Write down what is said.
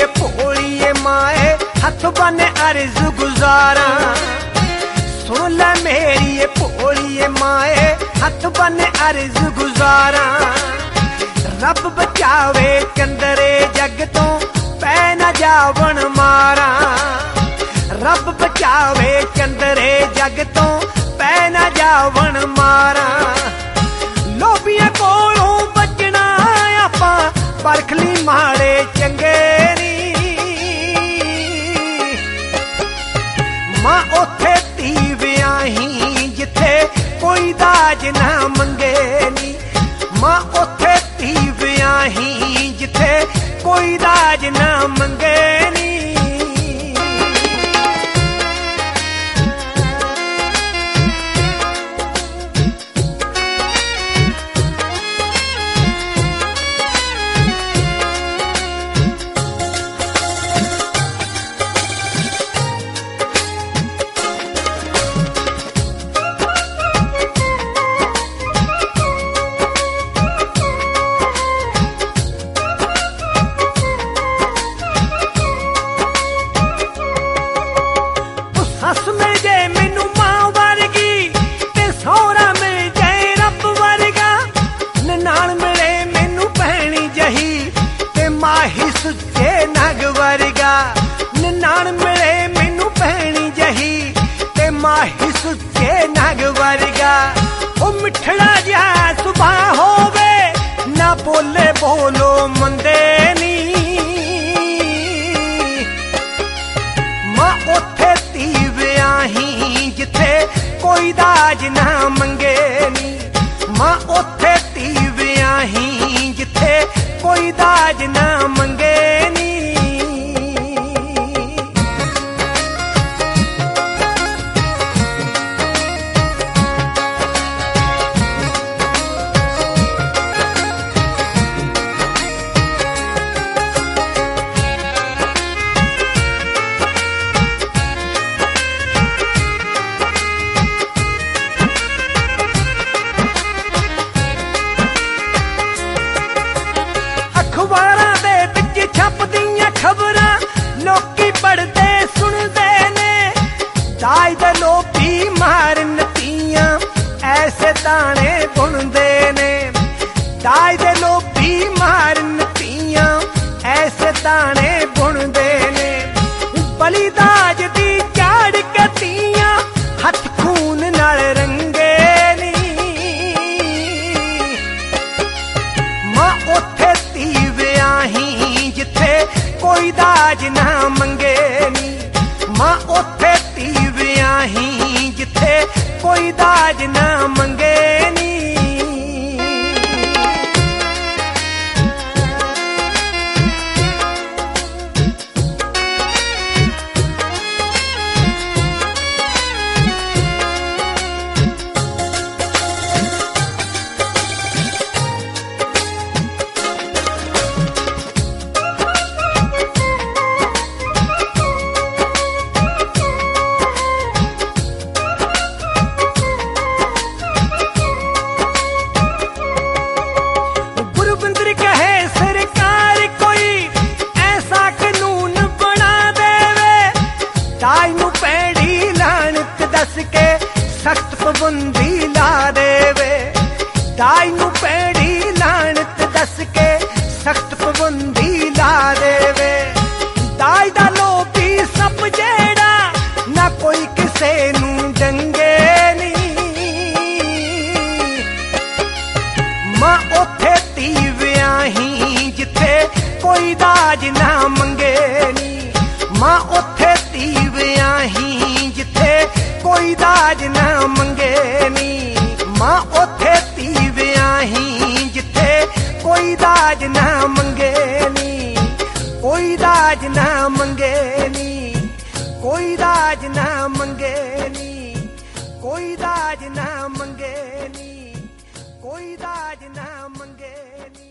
मेरी भोली माए हथ बने अर्ज गुजारा। सुन ले मेरी भोली माए हथ बने अर्ज गुजारा। रब बचावे चंदरे जग तो पै न जावन मारा। रब बचावे चंदरे जग तो पै न जावन मारा। लोभियां कोलों बचना आपां परखली माड़े चंगे नी। मां ओथे धी विआही जिथे कोई दाज ना मंगे नी। मां ओथे धी विआही जिथे कोई दाज ना मंगे नी। सस मिल जाए मैनू मां वर्गी ते सौहरा मिल जाए रब वर्गा। ननाण मिले मैनू भैणी जही ते माही सुच्चे नग वर्गा। ननाण मिले मैनू भैणी जही ते माही सुच्चे नग वर्गा। ओ मिठड़ा जिहा सुभाऽ होवे ना बोले बोलो मंदे नी। मां ओथे धी विआही जिथे कोई दाज ना मंगे नी। मां ओथे धी विआही जिथे कोई दाज ना मंगे नी। अखबारां दे विच छपदियां खबरां लोकी पढ़दे सुनदे ने। दाज दे लोभी मारन धीआं ऐसे ताने बुनदे ने। दाज दे लोभी मारन धीआं ऐसे ताने बुनदे ने। बली दाज दी झाड़ के धीआं हथ खून नाल रंगे नी। मां ओथे धी विआही जिथे कोई दाज ना मंगे नी। मां ओथे धी विआही जिथे कोई दाज ना मंगे नी। गुरबिंदर कहे सरकार कोई ऐसा कानून बना देवे। दाज नू पैड़ी लानत दस के सख्त पाबंदी ला देवे। दाज नू पैड़ी लानत दस के सख्त पाबंदी ला देवे। दाज दा लोभी सब जेड़ा ना कोई किसे नू डंगे नी। मां ओथे धी विआही जिथे कोई दाज ना मंगे नी। मां ओथे धी विआही जिथे कोई दाज ना मंगे नी। मां ओथे धी विआही जिथे कोई दाज ना मंगे नी। कोई दाज ना मंगे नी। कोई दाज ना मंगे नी। कोई दाज ना मंगे नी। कोई दाज ना मंगे नी।